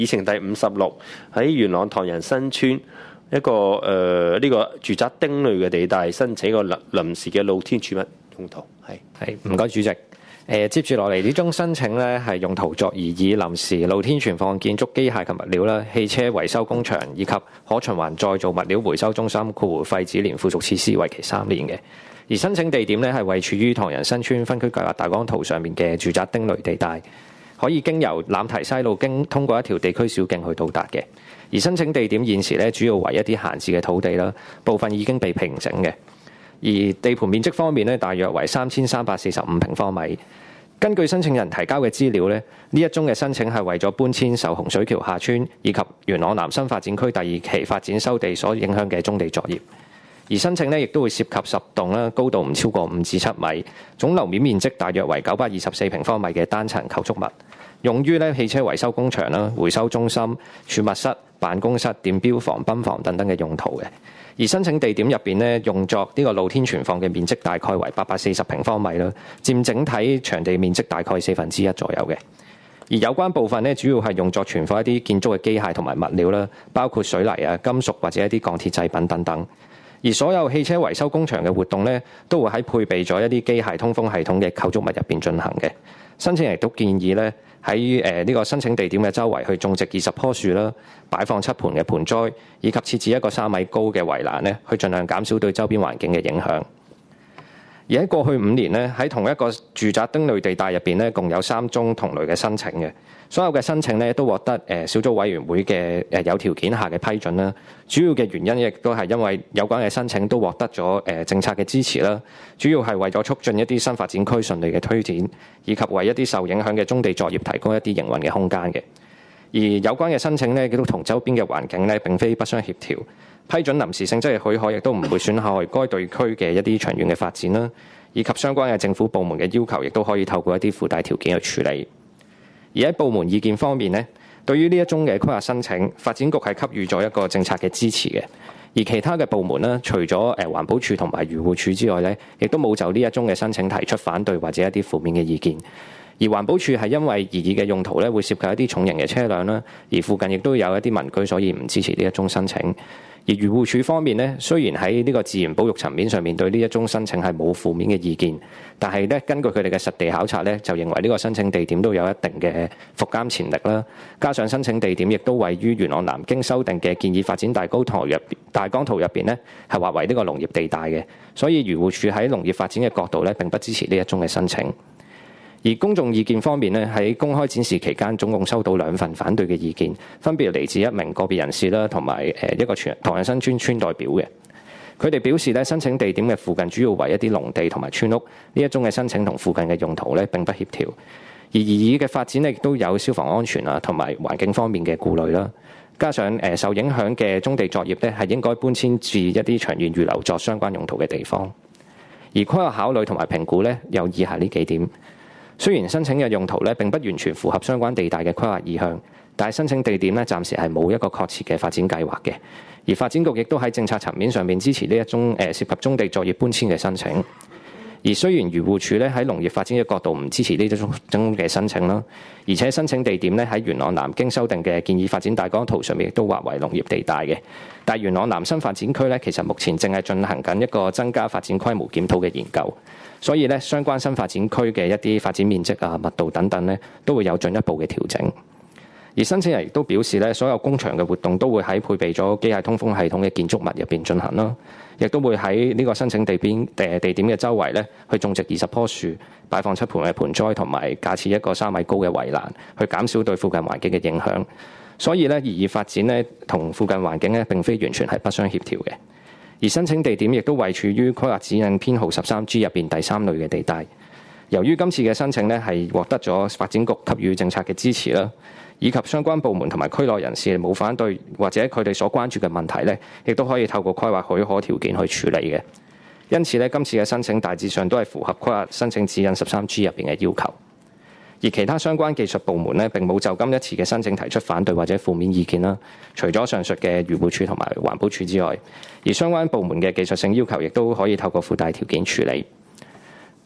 議程第56喺元朗唐人新村一個呢個住宅丁類嘅地帶申請個臨時嘅露天儲物用途。 係唔該主席。接住落嚟呢宗申請呢係用途作擬議臨時露天存放建築機械及物料啦、汽車維修工場以及可循環再造物料回收中心（括弧廢紙連附屬設施）為期3年嘅。而申請地點呢係位處於唐人新村分區計劃大綱圖上面嘅住宅丁類地帶，可以經由欖堤西路通過一條地區小徑去到達嘅。而申請地點現時呢主要為一啲閒置嘅土地啦，部分已經被平整嘅。而地盤面積方面呢，大約為3345平方米。根據申請人提交嘅資料呢，呢一宗嘅申請係為咗搬遷受洪水橋下村以及元朗南新發展區第2期發展收地所影響嘅棕地作業。而申請呢亦都會涉及10棟啦，高度唔超過5至7米，總樓面面積大約為924平方米嘅單層構築物，用於汽車維修工場啦、回收中心、儲物室、辦公室、電錶房、賓房等等嘅用途嘅。而申請地點入邊呢，用作呢個露天存放嘅面積大概為840平方米啦，佔整體場地面積大概1/4左右嘅。而有關部分呢，主要係用作存放一啲建築嘅機械同埋物料啦，包括水泥啊、金屬或者一啲鋼鐵製品等等。而所有汽車維修工場嘅活動呢，都會喺配備咗一啲機械通風系統嘅構築物入邊進行嘅。申請人亦都建議呢，喺呢個申請地點嘅周圍去種植20棵樹啦，擺放7盆嘅盆栽，以及設置一個3米高嘅圍欄呢，去盡量減少對周邊環境嘅影響。而喺過去5年呢，喺同一個住宅丁類地帶入邊呢，共有3宗同類嘅申請嘅。所有嘅申請呢，都獲得小組委員會嘅有條件下嘅批准啦。主要嘅原因亦都係因為有關嘅申請都獲得咗政策嘅支持啦。主要係為咗促進一啲新發展區順利嘅推展，以及為一啲受影響嘅棕地作業提供一啲營運嘅空間嘅。而有關嘅申請呢，亦都同周邊嘅環境呢並非不相協調。批准臨時性質嘅許可，亦都唔會損害該地區嘅一啲長遠嘅發展啦，以及相關嘅政府部門嘅要求，亦都可以透過一啲附帶條件去處理。而喺部門意見方面呢，對於呢一宗嘅規劃申請，發展局係給予咗一個政策嘅支持嘅。而其他嘅部門呢，除咗環保署同埋漁護署之外呢，亦都冇就呢一宗嘅申請提出反對或者一啲負面嘅意見。而環保署係因為擬議嘅用途呢，會涉及一啲重型嘅車輛啦，而附近亦都有一啲民居，所以唔支持呢一宗申請。而漁護署方面呢，雖然喺呢個自然保育層面上面對呢一宗申請係冇負面嘅意見，但係呢，根據佢哋嘅實地考察呢，就認為呢個申請地點都有一定嘅復監潛力啦。加上申請地點亦都位於元朗南經修訂嘅建議發展大綱圖入邊呢，係劃為呢個農業地帶嘅，所以漁護署喺農業發展嘅角度呢，並不支持呢一宗嘅申請。而公眾意見方面呢，喺公開展示期間總共收到2份反對嘅意見，分別嚟自一名個別人士啦，同埋一個唐人新村村代表嘅。佢哋表示咧，申請地點嘅附近主要為一啲農地同埋村屋，呢一宗嘅申請同附近嘅用途咧並不協調。而擬議嘅發展亦都有消防安全啊同埋環境方面嘅顧慮啦。加上受影響嘅棕地作業咧係應該搬遷至一啲長遠預留作相關用途嘅地方。而規劃考慮同埋評估咧有以下呢幾點。雖然申請嘅用途咧並不完全符合相關地帶嘅規劃意向，但係申請地點咧暫時係冇一個確切嘅發展計劃嘅。而發展局亦都喺政策層面上面支持呢一宗涉及棕地作業搬遷嘅申請。而雖然漁護署咧喺農業發展嘅角度唔支持呢種嘅申請啦，而且申請地點咧喺元朗南經修訂嘅建議發展大綱圖上面亦都劃為農業地帶嘅。但係元朗南新發展區咧其實目前正係進行緊一個增加發展規模檢討嘅研究。所以咧，相關新發展區嘅一啲發展面積啊、密度等等咧，都會有進一步嘅調整。而申請人亦都表示咧，所有工場嘅活動都會喺配備咗機械通風系統嘅建築物入邊進行啦，亦都會喺呢個申請地點嘅周圍咧，去種植20棵樹，擺放7盆嘅盆栽，同埋架設一個3米高嘅圍欄，去減少對附近環境嘅影響。所以咧，擬議發展咧同附近環境咧並非完全係不相協調嘅。而申請地點亦都位處於規劃指引編號13G 入邊第3類嘅地帶。由於今次嘅申請呢係獲得咗發展局給予政策嘅支持啦，以及相關部門同埋區內人士冇反對或者佢哋所關注嘅問題呢，亦都可以透過規劃許可條件去處理嘅。因此呢，今次嘅申請大致上都係符合規劃申請指引13G 入邊嘅要求。而其他相關技術部門呢，並冇就今一次嘅申請提出反對或者負面意見啦。除咗上述嘅漁護署同埋環保署之外，而相關部門嘅技術性要求亦都可以透過附帶條件處理。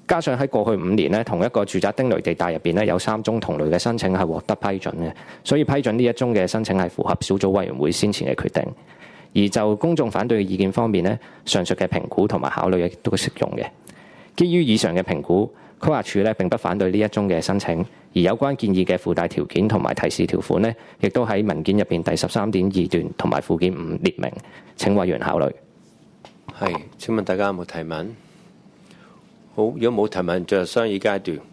加上喺過去5年咧，同一個住宅丁類地帶入邊咧有3宗同類嘅申請係獲得批准嘅，所以批准呢一宗嘅申請係符合小組委員會先前嘅決定。而就公眾反對嘅意見方面咧，上述嘅評估同埋考慮亦都適用嘅。基於以上嘅評估，規劃署咧並不反對呢一宗嘅申請，而有關建議嘅附帶條件同埋提示條款咧，亦都喺文件入邊第13.2段同埋附件5列明，請委員考慮。 係，請問大家有冇提問？好，如果冇提問，進入商議階段。